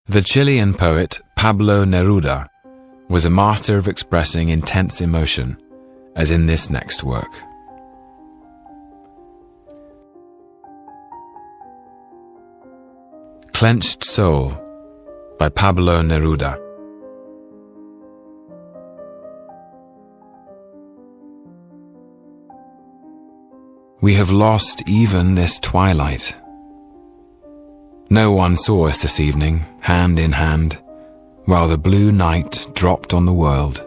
The Chilean poet Pablo Neruda was a master of expressing intense emotion, as in this next work. Clenched Soul by Pablo Neruda. We have lost even this twilight. No one saw us this evening, hand in hand, while the blue night dropped on the world.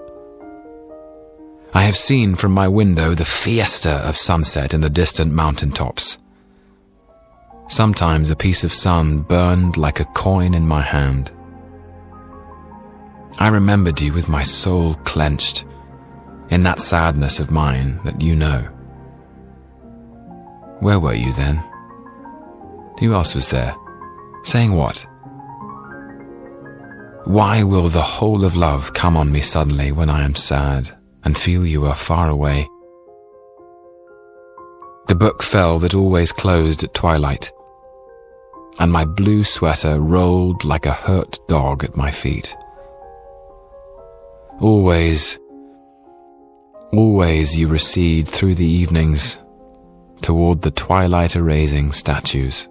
I have seen from my window the fiesta of sunset in the distant mountain tops. Sometimes a piece of sun burned like a coin in my hand. I remembered you with my soul clenched, in that sadness of mine that you know. Where were you then? Who else was there? Saying what? Why will the whole of love come on me suddenly when I am sad and feel you are far away? The book fell that always closed at twilight, and my blue sweater rolled like a hurt dog at my feet. Always, always you recede through the evenings toward the twilight erasing statues.